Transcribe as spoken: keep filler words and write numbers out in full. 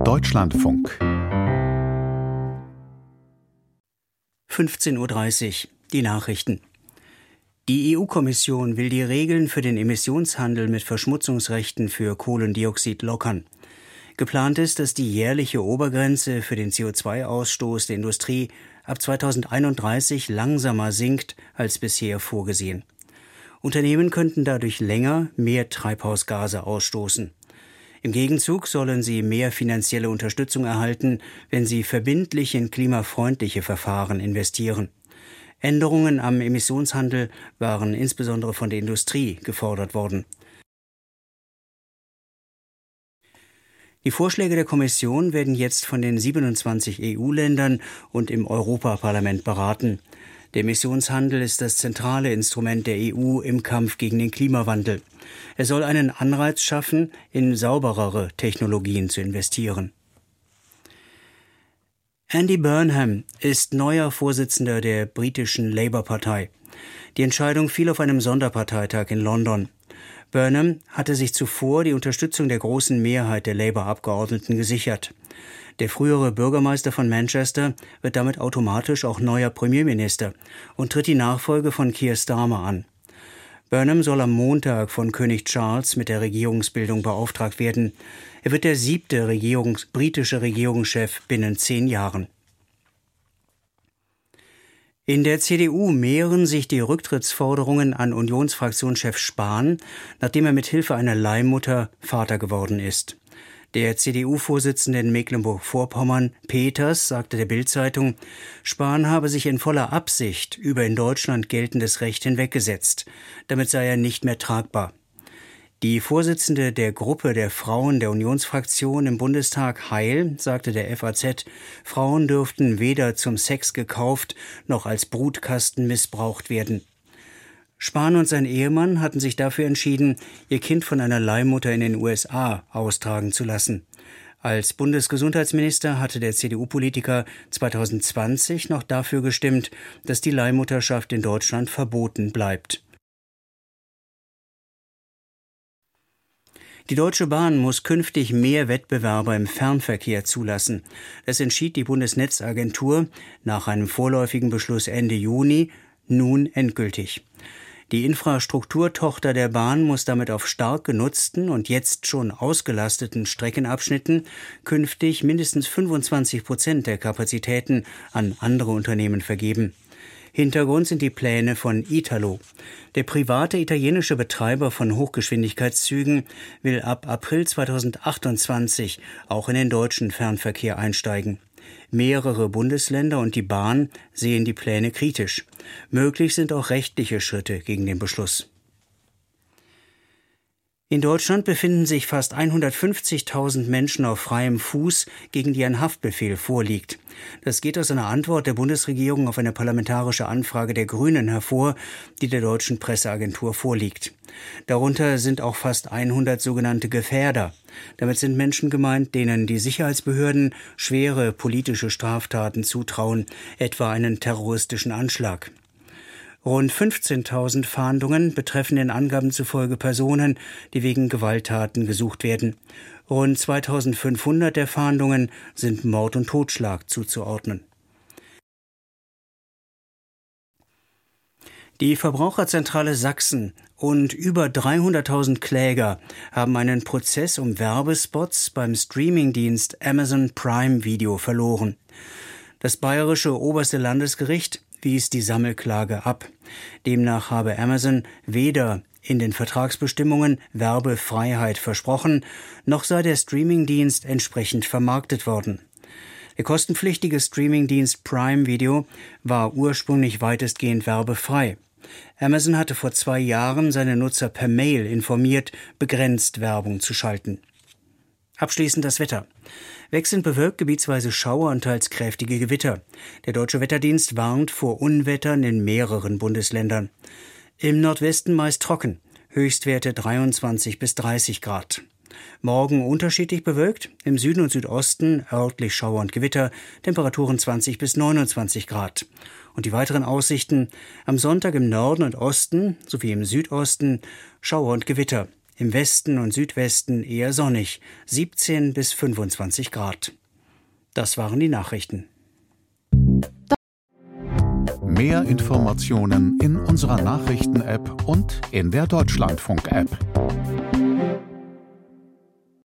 Deutschlandfunk. fünfzehn Uhr dreißig. Die Nachrichten. Die E U-Kommission will die Regeln für den Emissionshandel mit Verschmutzungsrechten für Kohlendioxid lockern. Geplant ist, dass die jährliche Obergrenze für den C O zwei Ausstoß der Industrie ab zweitausendeinunddreißig langsamer sinkt als bisher vorgesehen. Unternehmen könnten dadurch länger mehr Treibhausgase ausstoßen. Im Gegenzug sollen sie mehr finanzielle Unterstützung erhalten, wenn sie verbindlich in klimafreundliche Verfahren investieren. Änderungen am Emissionshandel waren insbesondere von der Industrie gefordert worden. Die Vorschläge der Kommission werden jetzt von den siebenundzwanzig E U-Ländern und im Europaparlament beraten. Der Emissionshandel ist das zentrale Instrument der E U im Kampf gegen den Klimawandel. Er soll einen Anreiz schaffen, in sauberere Technologien zu investieren. Andy Burnham ist neuer Vorsitzender der britischen Labour-Partei. Die Entscheidung fiel auf einem Sonderparteitag in London. Burnham hatte sich zuvor die Unterstützung der großen Mehrheit der Labour-Abgeordneten gesichert. Der frühere Bürgermeister von Manchester wird damit automatisch auch neuer Premierminister und tritt die Nachfolge von Keir Starmer an. Burnham soll am Montag von König Charles mit der Regierungsbildung beauftragt werden. Er wird der siebte Regierungs- britische Regierungschef binnen zehn Jahren. In der C D U mehren sich die Rücktrittsforderungen an Unionsfraktionschef Spahn, nachdem er mit Hilfe einer Leihmutter Vater geworden ist. Der C D U-Vorsitzende in Mecklenburg-Vorpommern, Peters, sagte der Bild-Zeitung, Spahn habe sich in voller Absicht über in Deutschland geltendes Recht hinweggesetzt. Damit sei er nicht mehr tragbar. Die Vorsitzende der Gruppe der Frauen der Unionsfraktion im Bundestag, Heil, sagte der F A Z, Frauen dürften weder zum Sex gekauft noch als Brutkasten missbraucht werden. Spahn und sein Ehemann hatten sich dafür entschieden, ihr Kind von einer Leihmutter in den U S A austragen zu lassen. Als Bundesgesundheitsminister hatte der C D U-Politiker zweitausendzwanzig noch dafür gestimmt, dass die Leihmutterschaft in Deutschland verboten bleibt. Die Deutsche Bahn muss künftig mehr Wettbewerber im Fernverkehr zulassen. Das entschied die Bundesnetzagentur nach einem vorläufigen Beschluss Ende Juni nun endgültig. Die Infrastrukturtochter der Bahn muss damit auf stark genutzten und jetzt schon ausgelasteten Streckenabschnitten künftig mindestens fünfundzwanzig Prozent der Kapazitäten an andere Unternehmen vergeben. Hintergrund sind die Pläne von Italo. Der private italienische Betreiber von Hochgeschwindigkeitszügen will ab April zweitausendachtundzwanzig auch in den deutschen Fernverkehr einsteigen. Mehrere Bundesländer und die Bahn sehen die Pläne kritisch. Möglich sind auch rechtliche Schritte gegen den Beschluss. In Deutschland befinden sich fast hundertfünfzigtausend Menschen auf freiem Fuß, gegen die ein Haftbefehl vorliegt. Das geht aus einer Antwort der Bundesregierung auf eine parlamentarische Anfrage der Grünen hervor, die der deutschen Presseagentur vorliegt. Darunter sind auch fast hundert sogenannte Gefährder. Damit sind Menschen gemeint, denen die Sicherheitsbehörden schwere politische Straftaten zutrauen, etwa einen terroristischen Anschlag. Rund fünfzehntausend Fahndungen betreffen den Angaben zufolge Personen, die wegen Gewalttaten gesucht werden. Rund zweitausendfünfhundert der Fahndungen sind Mord und Totschlag zuzuordnen. Die Verbraucherzentrale Sachsen und über dreihunderttausend Kläger haben einen Prozess um Werbespots beim Streamingdienst Amazon Prime Video verloren. Das bayerische oberste Landesgericht wies die Sammelklage ab. Demnach habe Amazon weder in den Vertragsbestimmungen Werbefreiheit versprochen, noch sei der Streamingdienst entsprechend vermarktet worden. Der kostenpflichtige Streamingdienst Prime Video war ursprünglich weitestgehend werbefrei. Amazon hatte vor zwei Jahren seine Nutzer per Mail informiert, begrenzt Werbung zu schalten. Abschließend das Wetter. Wechselnd bewölkt, gebietsweise Schauer und teils kräftige Gewitter. Der Deutsche Wetterdienst warnt vor Unwettern in mehreren Bundesländern. Im Nordwesten meist trocken, Höchstwerte dreiundzwanzig bis dreißig Grad. Morgen unterschiedlich bewölkt, im Süden und Südosten örtlich Schauer und Gewitter, Temperaturen zwanzig bis neunundzwanzig Grad. Und die weiteren Aussichten: am Sonntag im Norden und Osten sowie im Südosten Schauer und Gewitter. Im Westen und Südwesten eher sonnig, siebzehn bis fünfundzwanzig Grad. Das waren die Nachrichten. Mehr Informationen in unserer Nachrichten-App und in der Deutschlandfunk-App.